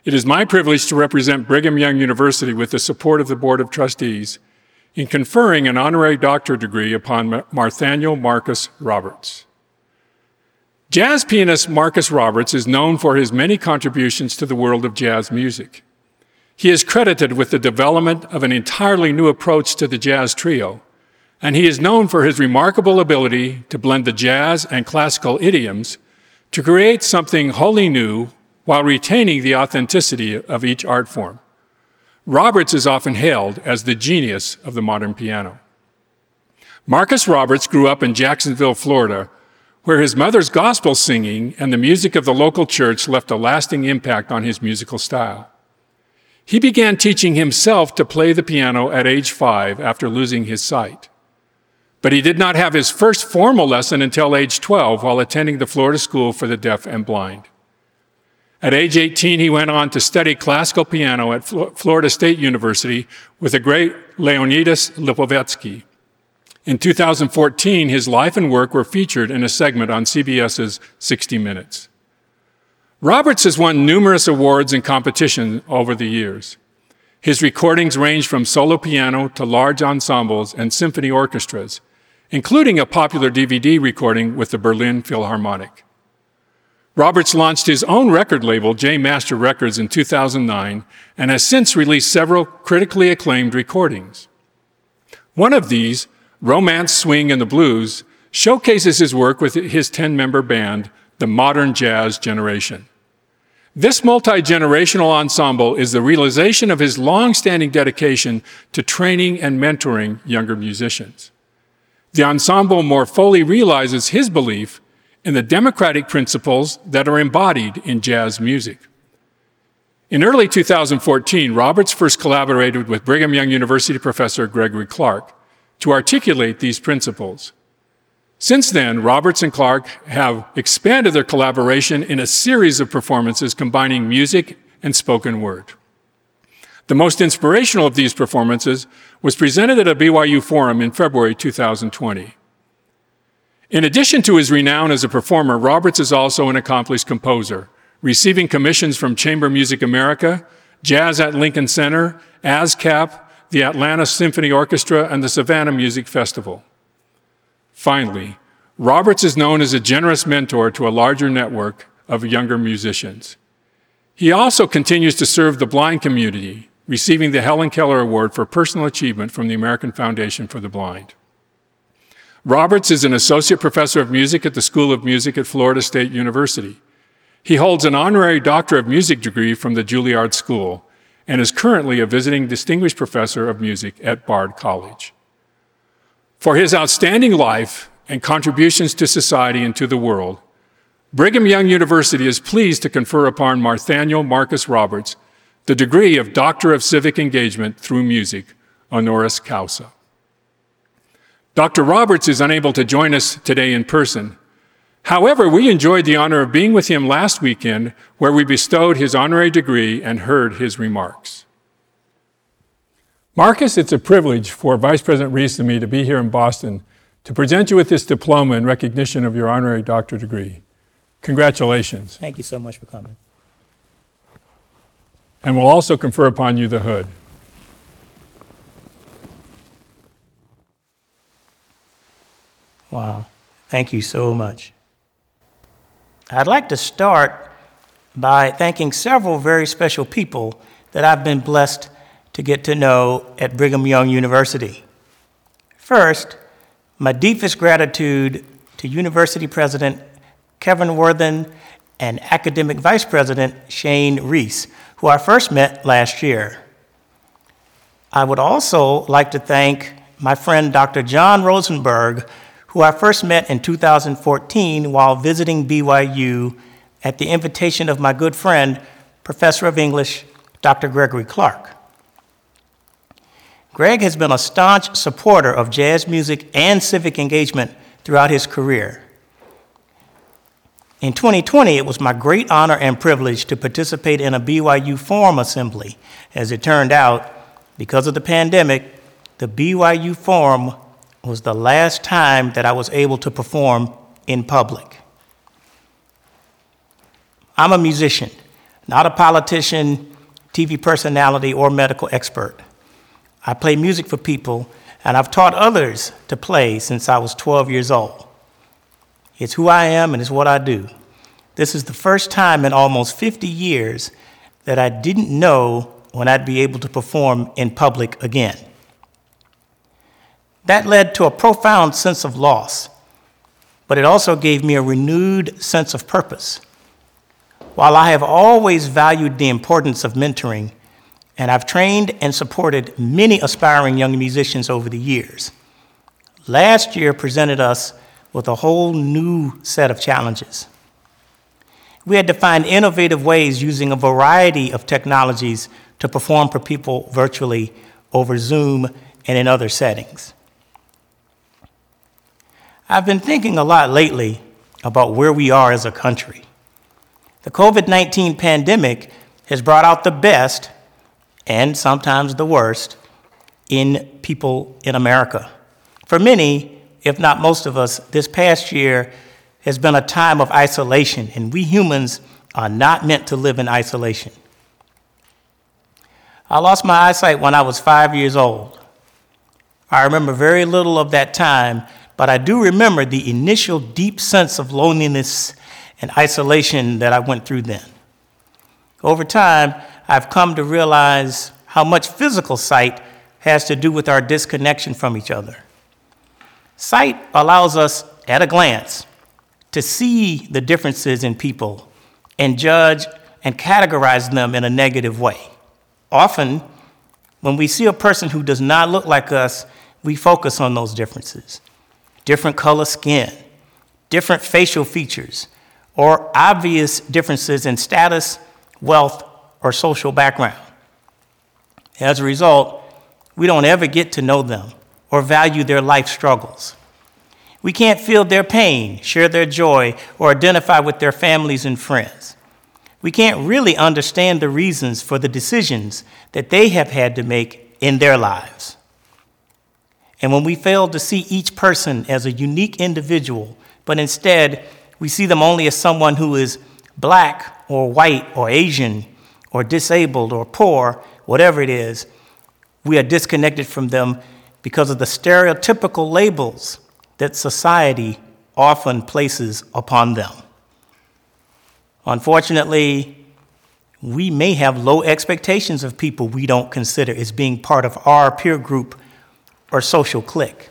It is my privilege to represent Brigham Young University with the support of the Board of Trustees in conferring an honorary doctorate degree upon Marthaniel Marcus Roberts. Jazz pianist Marcus Roberts is known for his many contributions to the world of jazz music. He is credited with the development of an entirely new approach to the jazz trio, and he is known for his remarkable ability to blend the jazz and classical idioms to create something wholly new while retaining the authenticity of each art form. Roberts is often hailed as the genius of the modern piano. Marcus Roberts grew up in Jacksonville, Florida, where his mother's gospel singing and the music of the local church left a lasting impact on his musical style. He began teaching himself to play the piano at age 5 after losing his sight. But he did not have his first formal lesson until age 12 while attending the Florida School for the Deaf and Blind. At age 18, he went on to study classical piano at Florida State University with the great Leonidas Lipovetsky. In 2014, his life and work were featured in a segment on CBS's 60 Minutes. Roberts has won numerous awards and competitions over the years. His recordings range from solo piano to large ensembles and symphony orchestras, including a popular DVD recording with the Berlin Philharmonic. Roberts launched his own record label, J Master Records, in 2009 and has since released several critically acclaimed recordings. One of these, Romance, Swing, and the Blues, showcases his work with his 10-member band, the Modern Jazz Generation. This multi-generational ensemble is the realization of his long-standing dedication to training and mentoring younger musicians. The ensemble more fully realizes his belief in the democratic principles that are embodied in jazz music. In early 2014, Roberts first collaborated with Brigham Young University professor Gregory Clark to articulate these principles. Since then, Roberts and Clark have expanded their collaboration in a series of performances combining music and spoken word. The most inspirational of these performances was presented at a BYU forum in February 2020. In addition to his renown as a performer, Roberts is also an accomplished composer, receiving commissions from Chamber Music America, Jazz at Lincoln Center, ASCAP, the Atlanta Symphony Orchestra, and the Savannah Music Festival. Finally, Roberts is known as a generous mentor to a larger network of younger musicians. He also continues to serve the blind community, receiving the Helen Keller Award for Personal Achievement from the American Foundation for the Blind. Roberts is an associate professor of music at the School of Music at Florida State University. He holds an honorary Doctor of Music degree from the Juilliard School and is currently a visiting distinguished professor of music at Bard College. For his outstanding life and contributions to society and to the world, Brigham Young University is pleased to confer upon Marthaniel Marcus Roberts the degree of Doctor of Civic Engagement through Music, honoris causa. Dr. Roberts is unable to join us today in person. However, we enjoyed the honor of being with him last weekend, where we bestowed his honorary degree and heard his remarks. Marcus, it's a privilege for Vice President Reese and me to be here in Boston to present you with this diploma in recognition of your honorary doctorate degree. Congratulations. Thank you so much for coming. And we'll also confer upon you the hood. Wow. Thank you so much. I'd like to start by thanking several very special people that I've been blessed to get to know at Brigham Young University. First, my deepest gratitude to University President Kevin Worthen and Academic Vice President Shane Reese, who I first met last year. I would also like to thank my friend Dr. John Rosenberg, who I first met in 2014 while visiting BYU at the invitation of my good friend, Professor of English, Dr. Gregory Clark. Greg has been a staunch supporter of jazz music and civic engagement throughout his career. In 2020, it was my great honor and privilege to participate in a BYU Forum Assembly. As it turned out, because of the pandemic, the BYU Forum was the last time that I was able to perform in public. I'm a musician, not a politician, TV personality, or medical expert. I play music for people, and I've taught others to play since I was 12 years old. It's who I am and it's what I do. This is the first time in almost 50 years that I didn't know when I'd be able to perform in public again. That led to a profound sense of loss, but it also gave me a renewed sense of purpose. While I have always valued the importance of mentoring, and I've trained and supported many aspiring young musicians over the years, last year presented us with a whole new set of challenges. We had to find innovative ways using a variety of technologies to perform for people virtually over Zoom and in other settings. I've been thinking a lot lately about where we are as a country. The COVID-19 pandemic has brought out the best, and sometimes the worst, in people in America. For many, if not most of us, this past year has been a time of isolation, and we humans are not meant to live in isolation. I lost my eyesight when I was 5 years old. I remember very little of that time, but I do remember the initial deep sense of loneliness and isolation that I went through then. Over time, I've come to realize how much physical sight has to do with our disconnection from each other. Sight allows us, at a glance, to see the differences in people and judge and categorize them in a negative way. Often, when we see a person who does not look like us, we focus on those differences. Different color skin, different facial features, or obvious differences in status, wealth, or social background. As a result, we don't ever get to know them or value their life struggles. We can't feel their pain, share their joy, or identify with their families and friends. We can't really understand the reasons for the decisions that they have had to make in their lives. And when we fail to see each person as a unique individual, but instead we see them only as someone who is black or white or Asian or disabled or poor, whatever it is, we are disconnected from them because of the stereotypical labels that society often places upon them. Unfortunately, we may have low expectations of people we don't consider as being part of our peer group or social clique.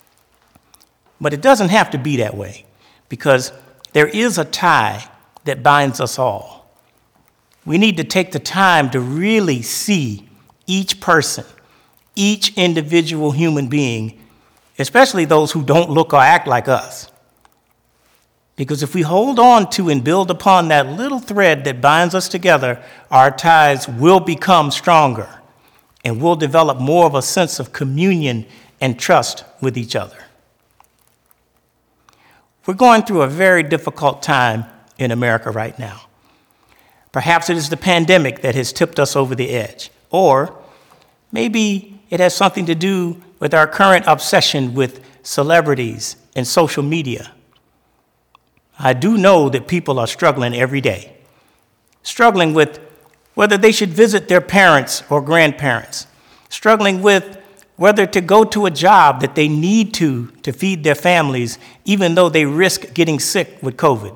But it doesn't have to be that way, because there is a tie that binds us all. We need to take the time to really see each person, each individual human being, especially those who don't look or act like us. Because if we hold on to and build upon that little thread that binds us together, our ties will become stronger and we'll develop more of a sense of communion and trust with each other. We're going through a very difficult time in America right now. Perhaps it is the pandemic that has tipped us over the edge, or maybe it has something to do with our current obsession with celebrities and social media. I do know that people are struggling every day, struggling with whether they should visit their parents or grandparents, struggling with whether to go to a job that they need to feed their families, even though they risk getting sick with COVID.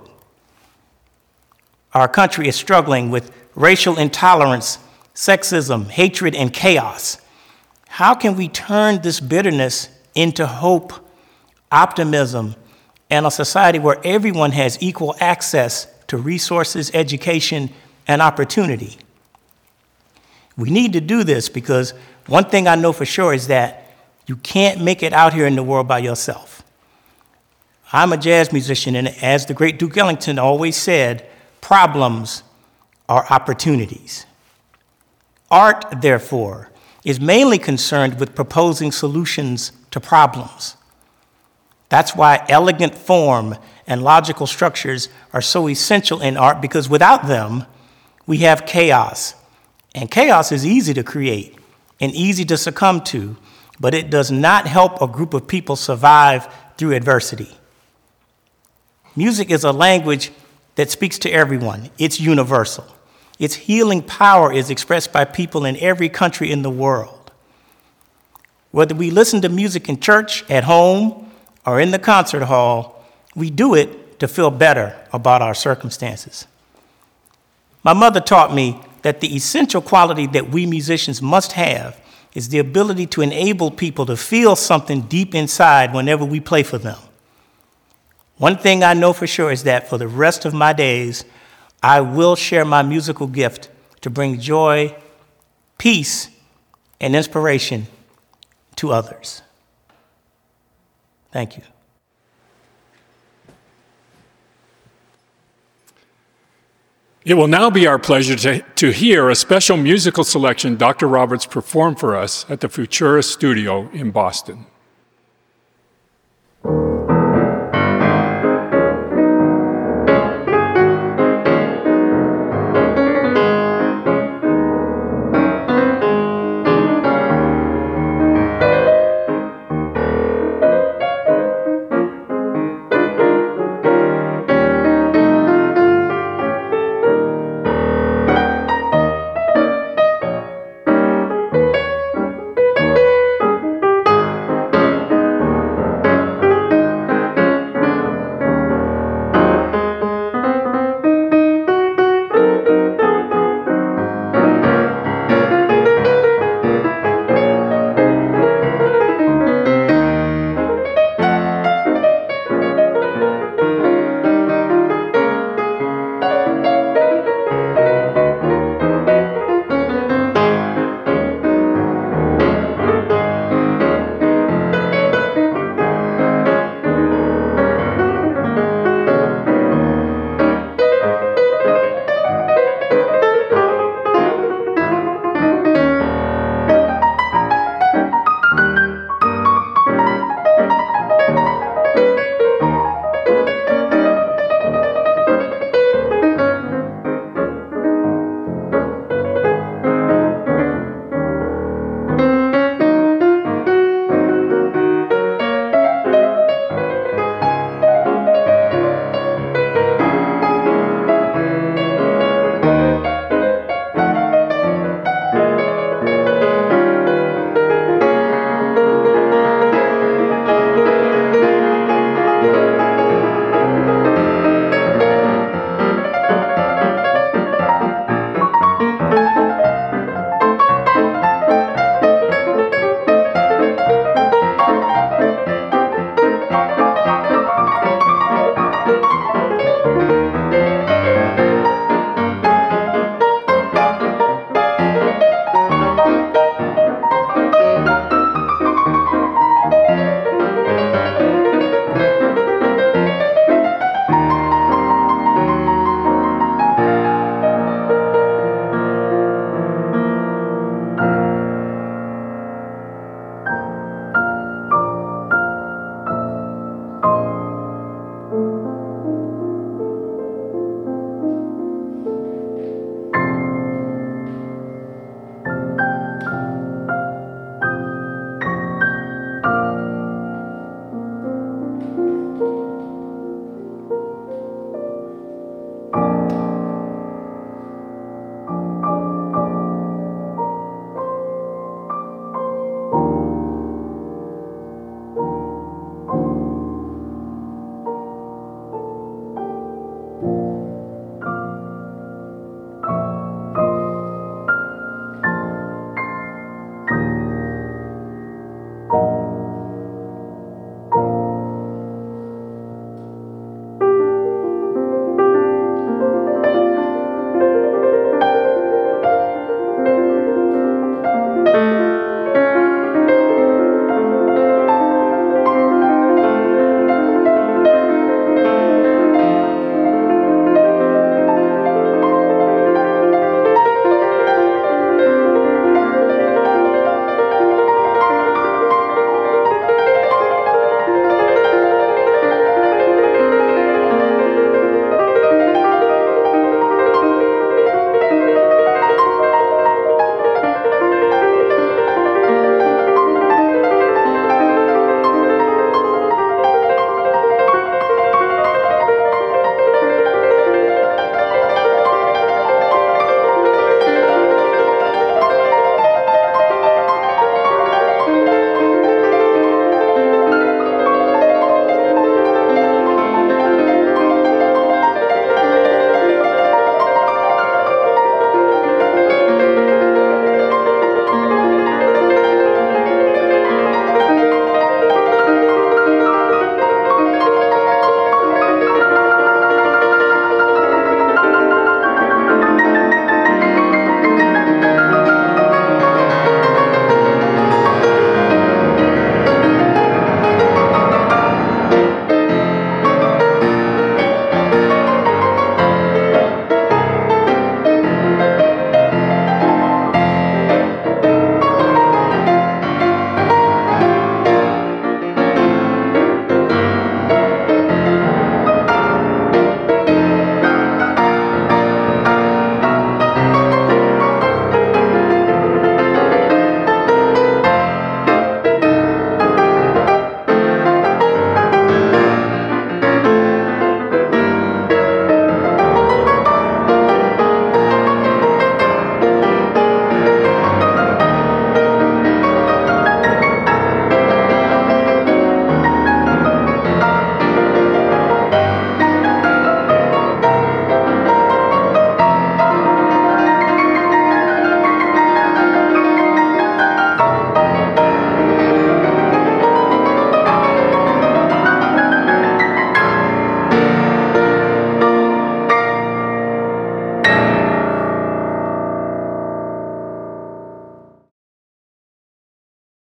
Our country is struggling with racial intolerance, sexism, hatred, and chaos. How can we turn this bitterness into hope, optimism, and a society where everyone has equal access to resources, education, and opportunity? We need to do this because one thing I know for sure is that you can't make it out here in the world by yourself. I'm a jazz musician, and as the great Duke Ellington always said, problems are opportunities. Art, therefore, is mainly concerned with proposing solutions to problems. That's why elegant form and logical structures are so essential in art, because without them, we have chaos. And chaos is easy to create and easy to succumb to, but it does not help a group of people survive through adversity. Music is a language that speaks to everyone. It's universal. Its healing power is expressed by people in every country in the world. Whether we listen to music in church, at home, or in the concert hall, we do it to feel better about our circumstances. My mother taught me that the essential quality that we musicians must have is the ability to enable people to feel something deep inside whenever we play for them. One thing I know for sure is that for the rest of my days, I will share my musical gift to bring joy, peace, and inspiration to others. Thank you. It will now be our pleasure to hear a special musical selection Dr. Roberts performed for us at the Futura Studio in Boston.